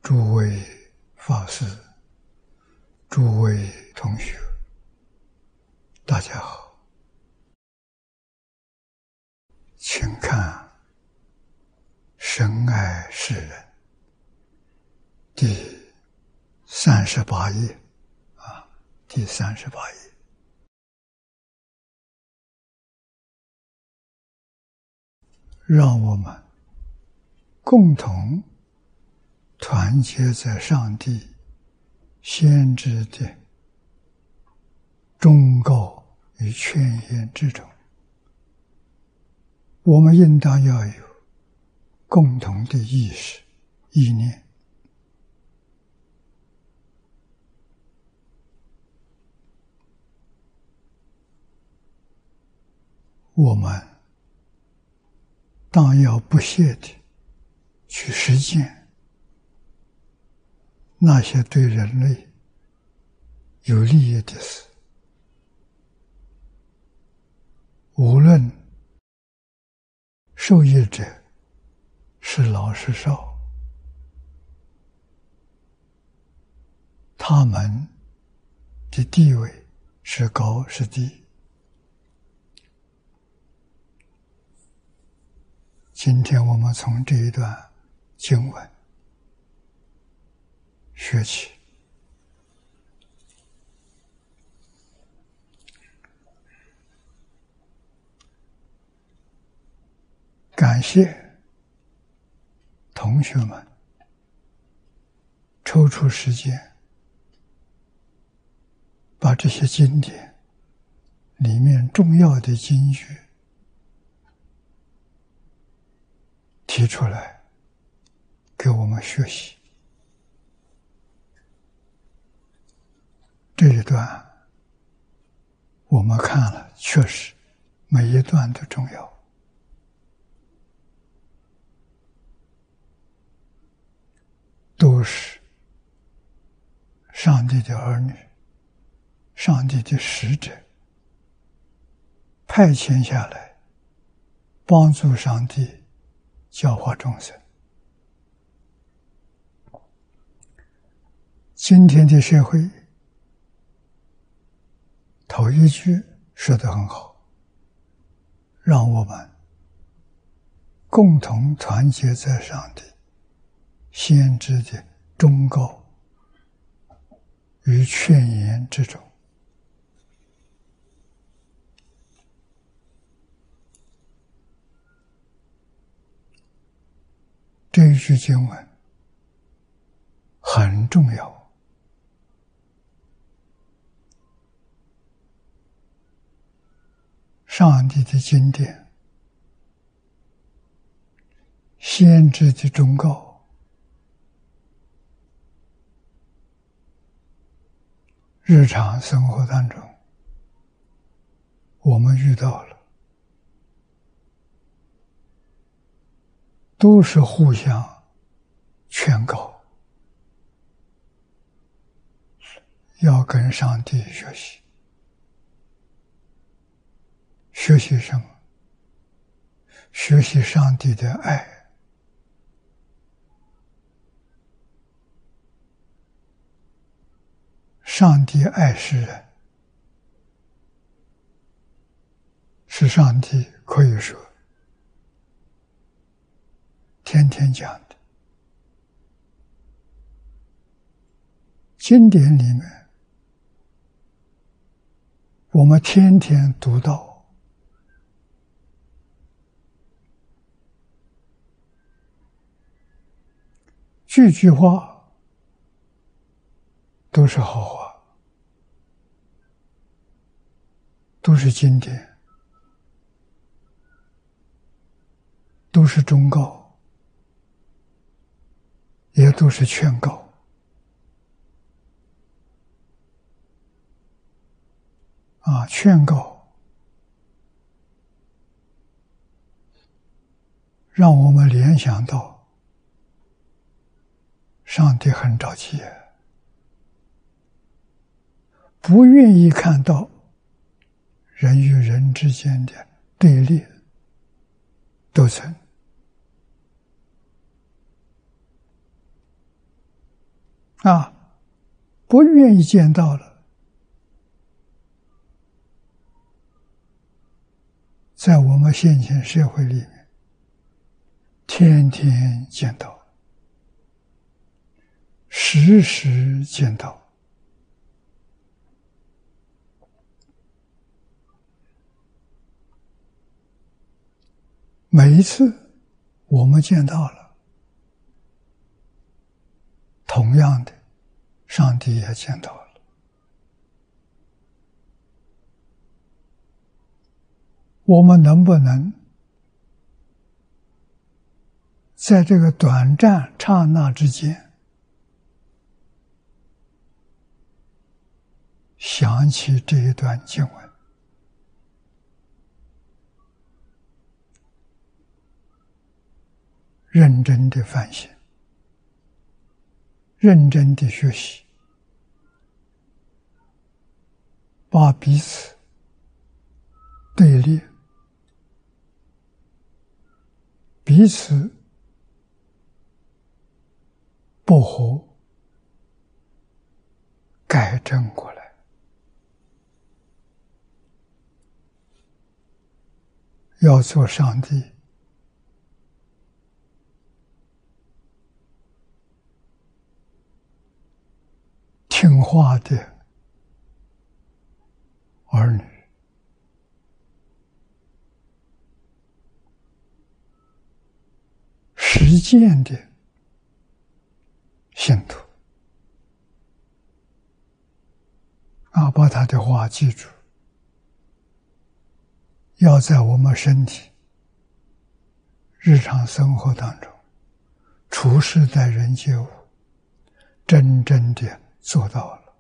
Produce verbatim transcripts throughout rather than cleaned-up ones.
诸位法师，诸位同学，大家好，请看神爱世人第三十八页啊，第三十八页。让我们共同团结在上帝先知的忠告与劝言之中，我们应当要有共同的意识、意念。我们当要不懈地去实践那些对人类有利益的事，无论受益者是老是少，他们的地位是高是低。今天我们从这一段经文学起。感谢同学们抽出时间，把这些经典里面重要的金句提出来给我们学习。这一段我们看了，确实每一段都重要。都是上帝的儿女，上帝的使者派遣下来帮助上帝教化众生。今天的社会头一句说得很好，让我们共同团结在上帝先知的忠告与劝言之中。这一句经文很重要。上帝的经典，先知的忠告，日常生活当中我们遇到了，都是互相劝告，要跟上帝学习。学习什么？学习上帝的爱。上帝爱世人，是上帝可以说天天讲的。经典里面我们天天读到，句句话都是好话，都是经典，都是忠告，也都是劝告。啊，劝告让我们联想到上帝很着急，不愿意看到人与人之间的对立斗争。 啊，不愿意见到了，在我们现前社会里面，天天见到，时时见到。每一次我们见到了，同样的，上帝也见到了。我们能不能在这个短暂刹那之间想起这一段经文，认真的反省，认真的学习，把彼此对立、彼此不和改正过来，要做上帝听话的儿女，实践的信徒啊，把他的话记住，要在我们身体、日常生活当中、处事待人接物，真正的做到了。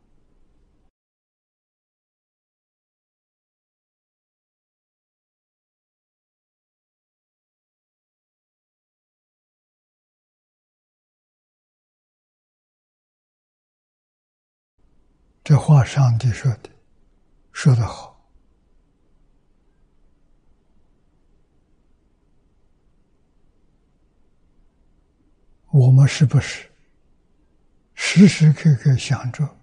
这话上帝说的，说得好。我们是不是时时刻刻想着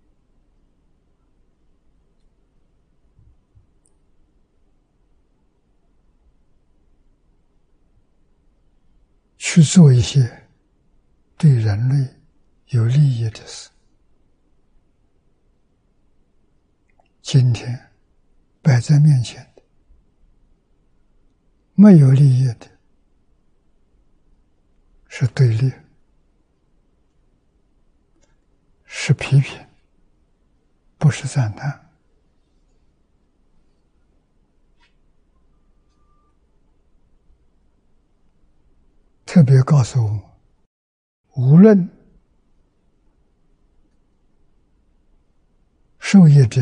去做一些对人类有利益的事？今天摆在面前的没有利益的，是对立，是批评，不是赞叹。特别告诉我们，无论受益者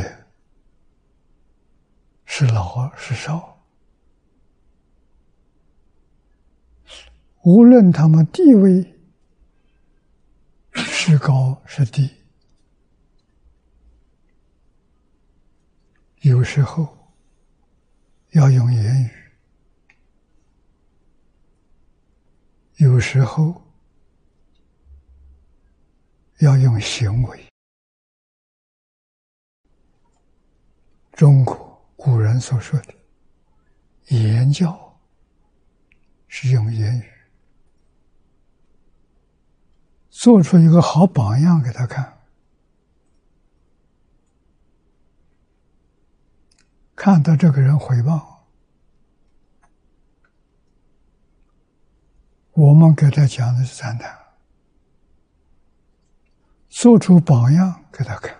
是老是少，无论他们地位是高是低，有时候要用言语，有时候要用行为。中国古人所说的言教是用言语，做出一个好榜样给他看，看到这个人诽谤，我们给他讲的是赞叹，做出榜样给他看，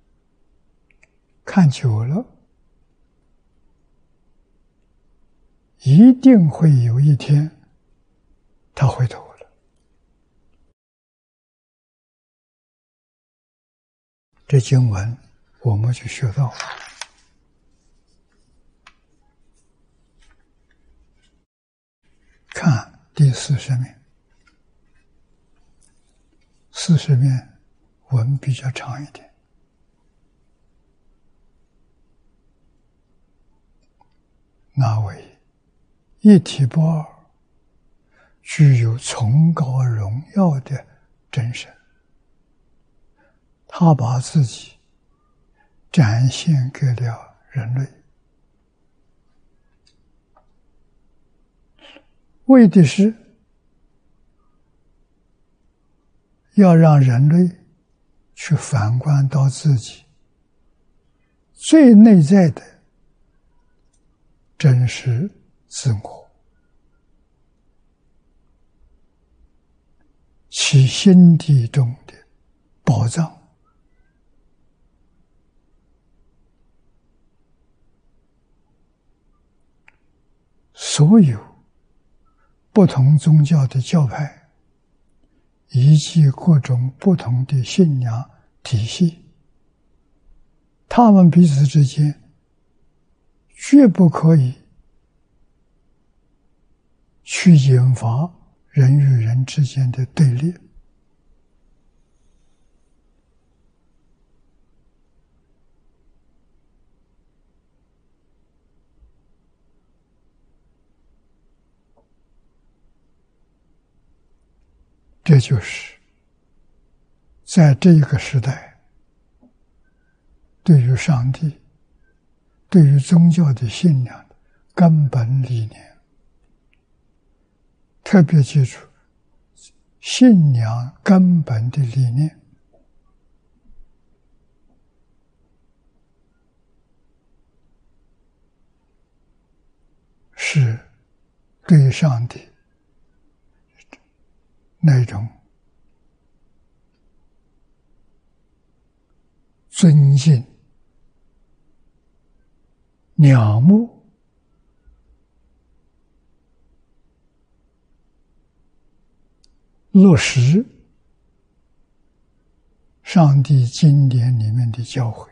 看久了，一定会有一天他回头了。这经文我们就学到了。看第四十面，四十面文比较长一点。那为一体不二，具有崇高荣耀的真神。 他把自己展现给了人类，为的是要让人类去反观到自己最内在的真实自我，其心底中的宝藏。所有不同宗教的教派，以及各种不同的信仰体系，他们彼此之间绝不可以去引发人与人之间的对立。这就是在这个时代，对于上帝、对于宗教的信仰的根本理念。特别记住，信仰根本的理念是对上帝那种尊敬、仰慕，落实上帝经典里面的教诲。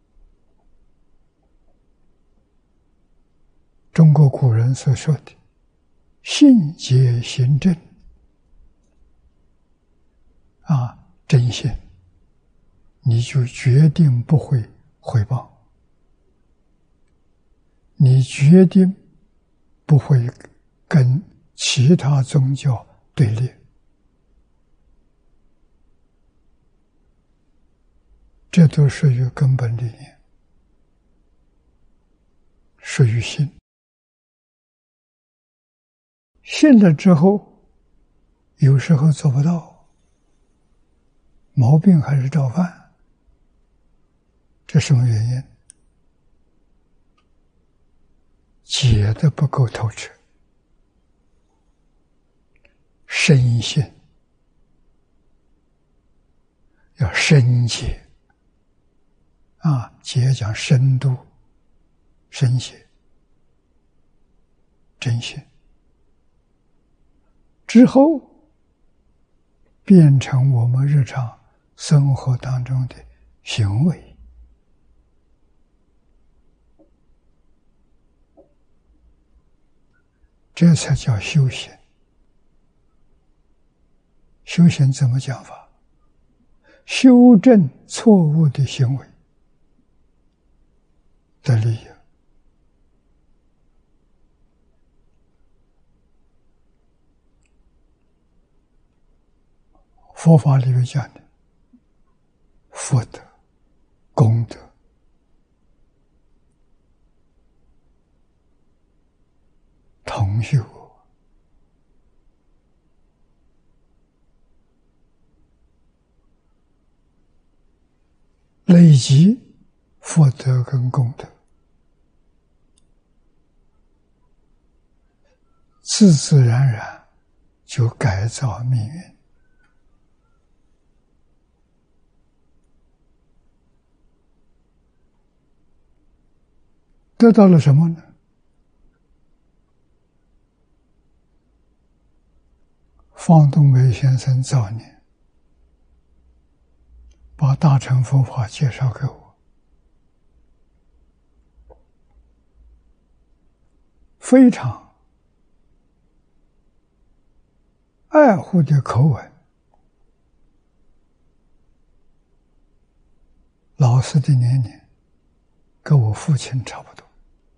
中国古人所说的信解行证啊，真信，你就决定不会毁谤，你决定不会跟其他宗教对立。这都属于根本理念，属于信。信了之后，有时候做不到，毛病还是照犯，这什么原因？解得不够透彻，深信要深解啊，解讲深度、深解、真信。之后变成我们日常生活当中的行为，这才叫修行。修行怎么讲法？修正错误的行为的利益。佛法里面讲的福德、功德、同修，累积福德跟功德，自自然然就改造命运。得到了什么呢？方东梅先生早年把大乘佛法介绍给我，非常爱护的口吻，老师的年龄跟我父亲差不多，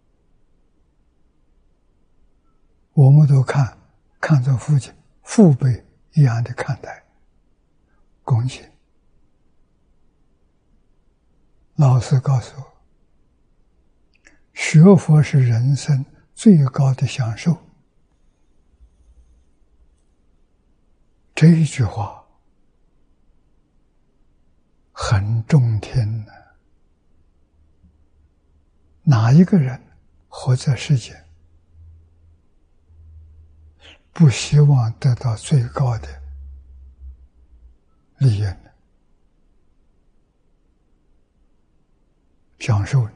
我们都看看着父亲父辈一样的看待恭敬。 老师告诉我，学佛是人生最高的享受。这一句话很中听的。哪一个人活在世间，不希望得到最高的利益呢？享受呢？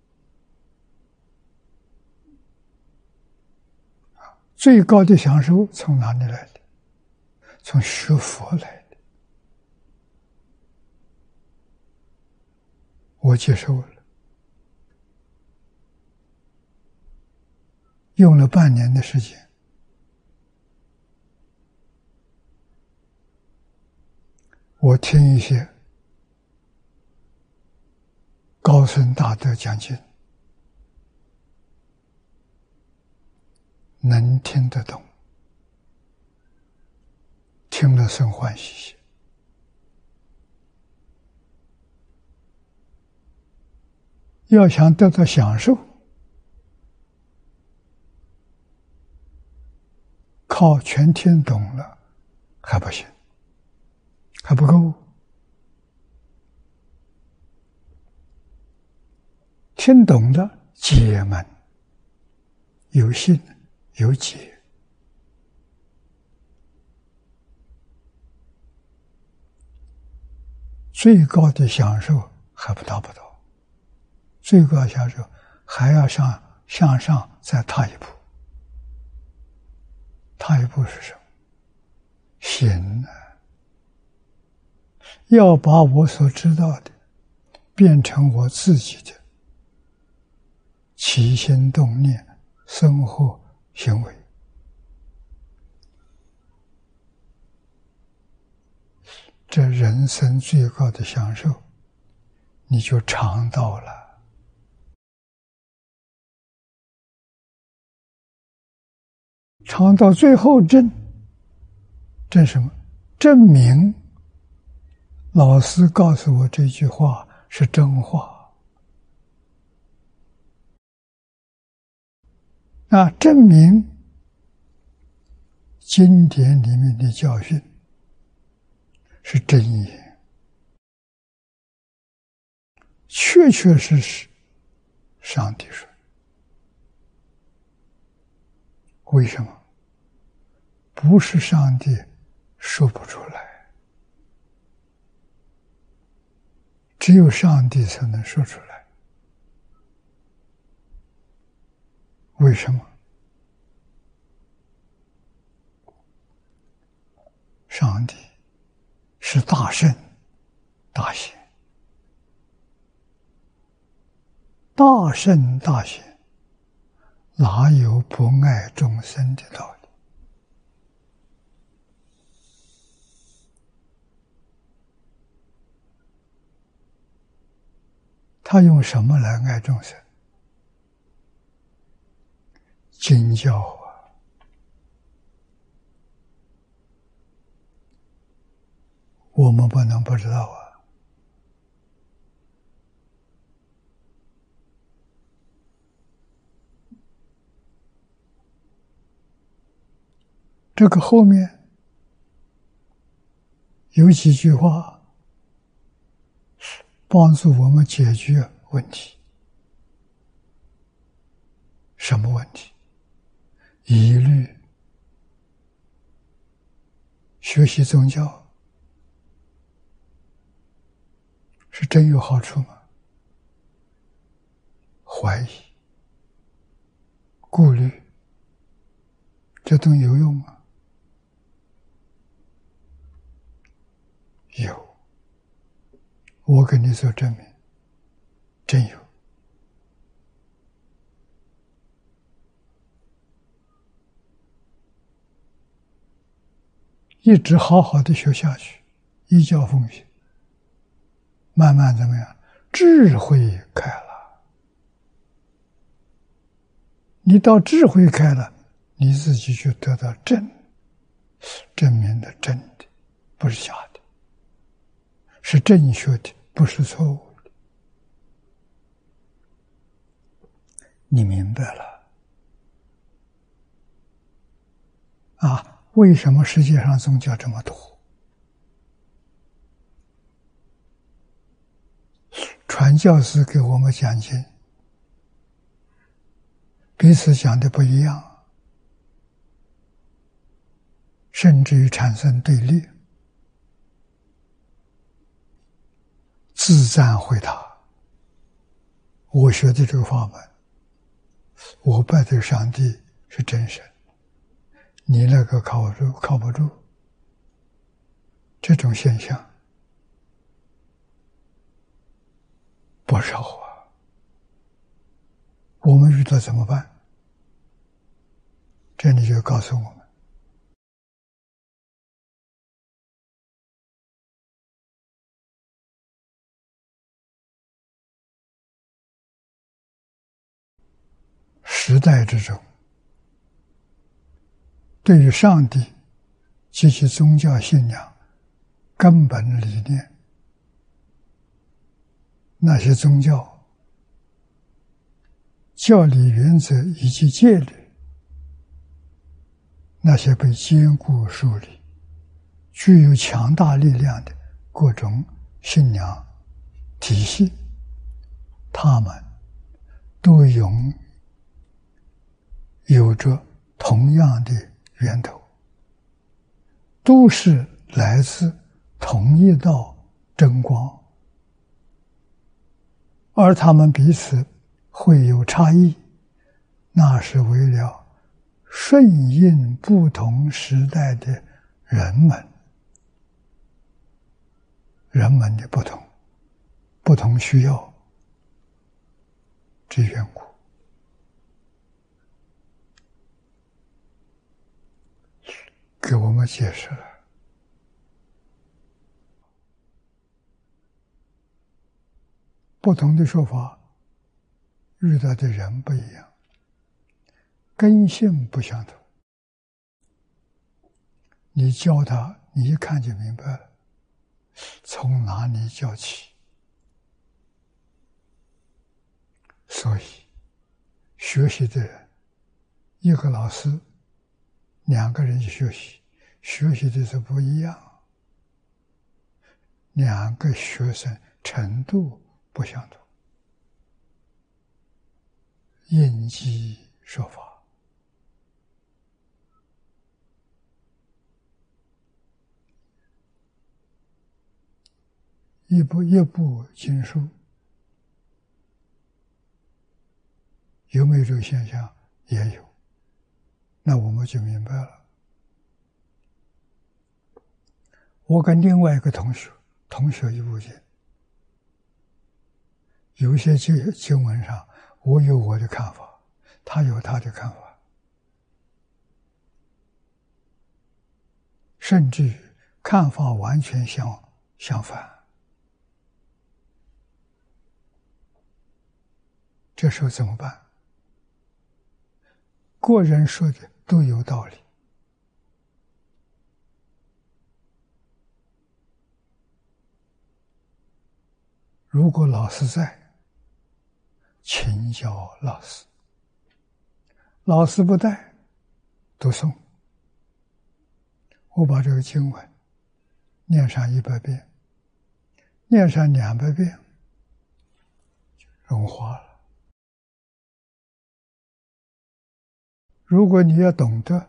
最高的享受从哪里来的？从学佛来的。我接受了，用了半年的时间，我听一些高僧大德讲经，能听得懂，听了生欢喜心。要想得到享受，靠全听懂了还不行，还不够。听懂了解门，有信有解，最高的享受还不达不到。最高享受还要上向上再踏一步。踏一步是什么？行啊！要把我所知道的变成我自己的起心动念、生活行为。这人生最高的享受，你就尝到了。尝到最后证，证什么？证明老师告诉我这句话是真话。那证明经典里面的教训是真言，确确实实上帝说。为什么？不是上帝说不出来，只有上帝才能说出来。为什么？上帝是大圣大贤，大圣大贤，哪有不爱众生的道理？他用什么来爱众生？经教啊！我们不能不知道啊！这个后面有几句话帮助我们解决问题。什么问题？疑虑。学习宗教是真有好处吗？怀疑、顾虑，这都有用吗？有，我给你做证明，真有。一直好好的学下去，依教奉行，慢慢怎么样？智慧开了。你到智慧开了，你自己就得到真，证明的真的，不是假的，是正确的，不是错误的。 你明白了啊？为什么世界上宗教这么多？传教士给我们讲经，彼此讲的不一样，甚至于产生对立。自赞回答：我学的这个法门，我拜的上帝是真神，你那个靠不住，靠不住。这种现象不少啊，我们遇到怎么办？这里就告诉我们，时代之中，对于上帝及其宗教信仰根本理念，那些宗教教理原则以及戒律，那些被坚固树立、具有强大力量的各种信仰体系，他们都拥有着同样的源头，都是来自同一道真光，而他们彼此会有差异，那是为了顺应不同时代的人们，人们的不同，不同需要之缘故。给我们解释了不同的说法，遇到的人不一样，根性不相同。你教他，你一看就明白了，从哪里教起。所以学习的人，一个老师两个人学习，学习的是不一样，两个学生程度不相同，应机说法。一部一部经书，有没有这个现象？也有。那我们就明白了。我跟另外一个同学同学一部经，有些经经文上，我有我的看法，他有他的看法，甚至于看法完全相相反。这时候怎么办？个人说的都有道理，如果老师在，请教老师；老师不在，读诵。我把这个经文念上一百遍，念上两百遍，就融化了。如果你要懂得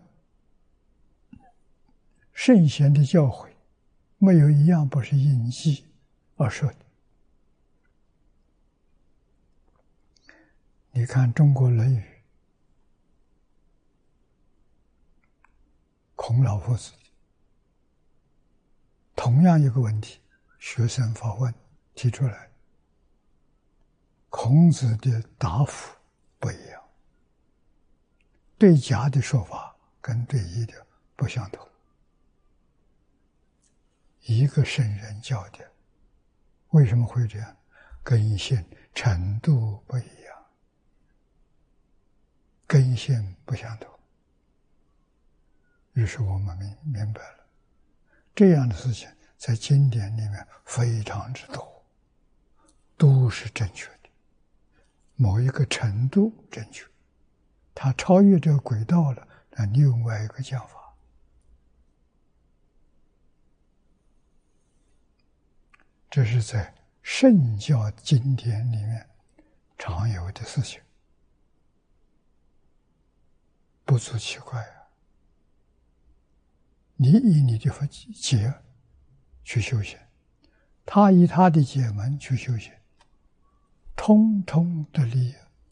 圣贤的教诲，没有一样不是应记而说的。你看中国《论语》，孔老夫子同样一个问题，学生发问提出来，孔子的答复不一样，对甲的说法跟对乙的不相同。一个圣人教的，为什么会这样？根性程度不一样，根性不相同。于是我们明明白了，这样的事情在经典里面非常之多，都是正确的， 某一个程度正确，它超越这个轨道了，那另外一个讲法。这是在圣教经典里面常有的事情，不足奇怪啊。你以你的佛解去修行，他以他的解门去修行，通通得利。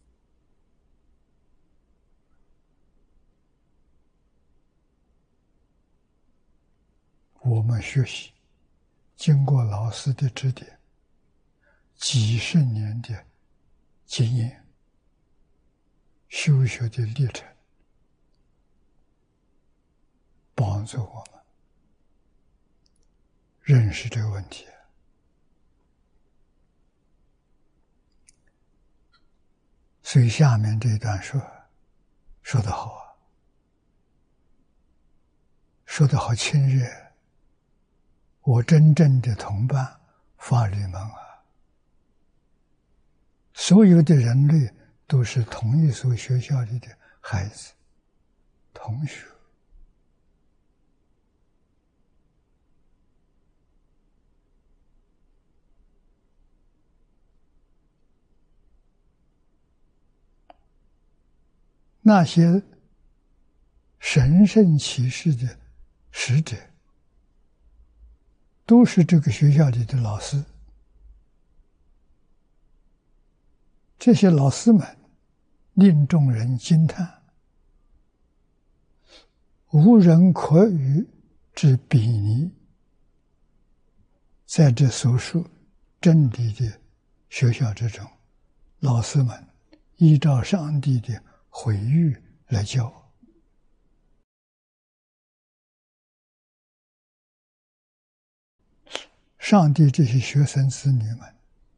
我们学习经过老师的指点，几十年的经验，修学的历程，帮助我们认识这个问题。所以下面这一段说说得好啊，说得好亲热，我真正的同伴法律门啊，所有的人类都是同一所学校里的孩子同学。那些神圣启示的使者，都是这个学校里的老师。这些老师们令众人惊叹，无人可与之比拟。在这所述真理的学校之中，老师们依照上帝的毁誉来教。上帝这些学生子女们，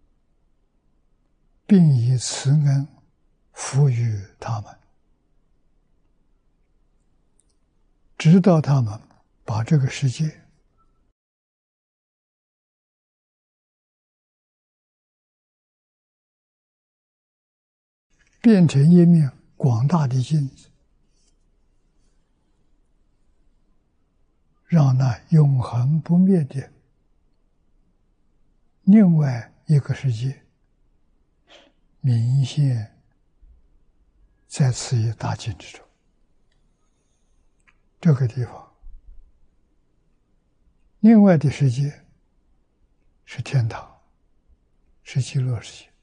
并以慈恩赋予他们，直到他们把这个世界变成一面广大的镜子，让那永恒不灭的另外一个世界明显在此一大镜之中。这个地方，另外的世界是天堂，是极乐世界。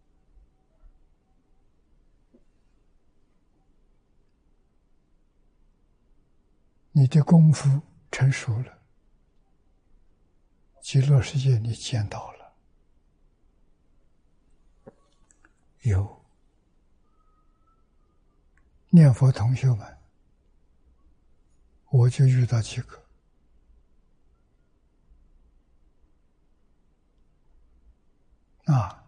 你的功夫成熟了，极乐世界你见到了。有念佛同学们，我就遇到几个啊，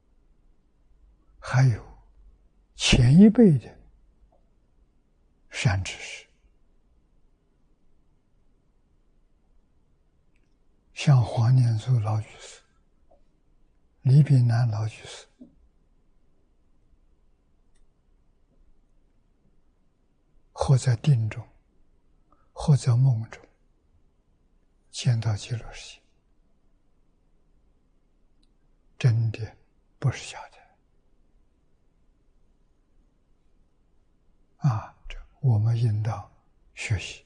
还有前一辈的善知识，像黄念祖老居士、李炳南老居士，或在定中，或在梦中见到极乐世界，真的不是假的啊！这我们应当学习。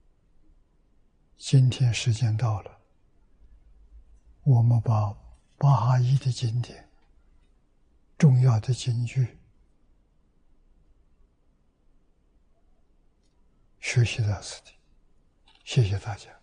今天时间到了，我们把巴哈伊的经典、重要的经句学习到此地，谢谢大家。